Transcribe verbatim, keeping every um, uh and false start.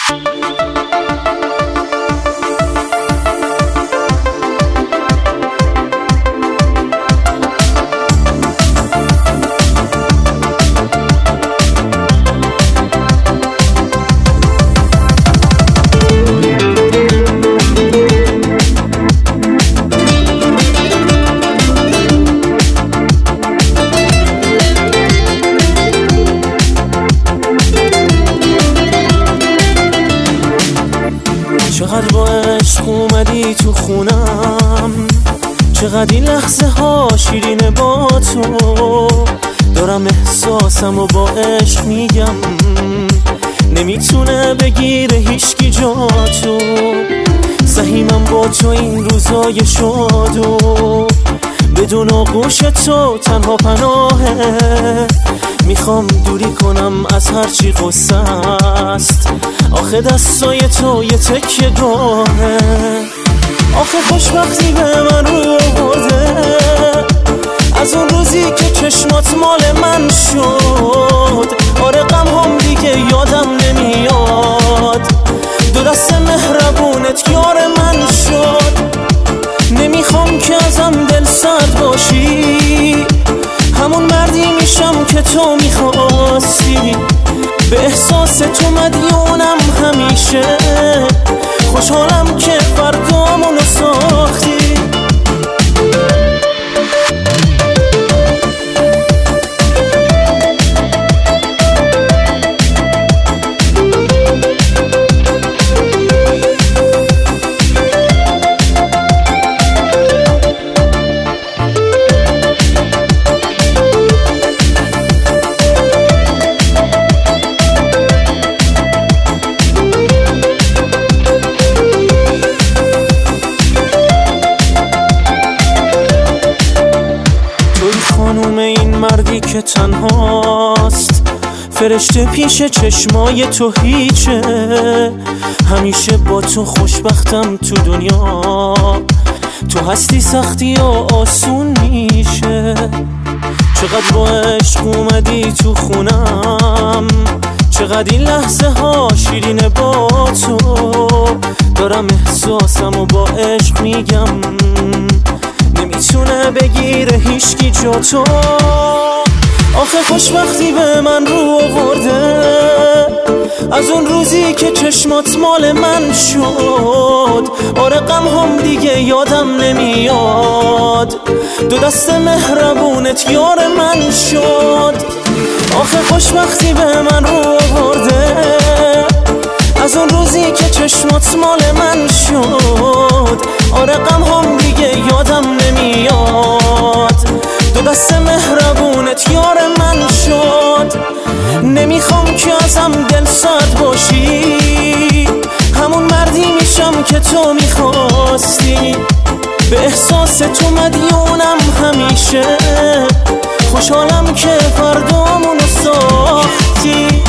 چقدر با عشق اومدی تو خونم، چقدر این لحظه ها شیرینه با تو. دارم احساسم و با عشق میگم، نمیتونه بگیره هیچکی جا تو. سهیمم با تو این روزای شادو، بدون آغوش تو تنها پناهه. میخوام دوری کنم از هرچی غصه است، آخه دستای تو یه تکیه گاهه. آخه خوشبختی به من رو برده از اون روزی که چشمات مال من شد. آره غم هم دیگه یادم نمیاد، دو دست مهربونت یار من شد. نمیخوام که ازم دل سرد باشی، همون مردی میشم که تو میخواستی. به احساس تو مدیونم همیشه، خوشحالم که فردامونو ساختی. خانوم این مردی که تنهاست، فرشته پیش چشمای تو هیچه. همیشه با تو خوشبختم تو دنیا، تو هستی سختی و آسون میشه. چقدر با عشق اومدی تو خونم، چقدر این لحظه ها شیرینه با تو. دارم احساسم و با عشق میگم، نمیتونه بگیره هیچکی جا تو. آخه خوشبختی به من رو آورده از اون روزی که چشمات مال من شد. آره غم هم دیگه یادم نمیاد، دو دست مهربونت یار من شد. آخه خوشبختی به من رو آورده از اون روزی که چشمات مال من شد. آره غم هم دیگه یادم نمیاد، دو دست مهربونت یار من شد. نمیخوام که ازم دل سرد باشی، همون مردی میشم که تو میخواستی. به احساس تو مدیونم همیشه، خوشحالم که فردامونو ساختی.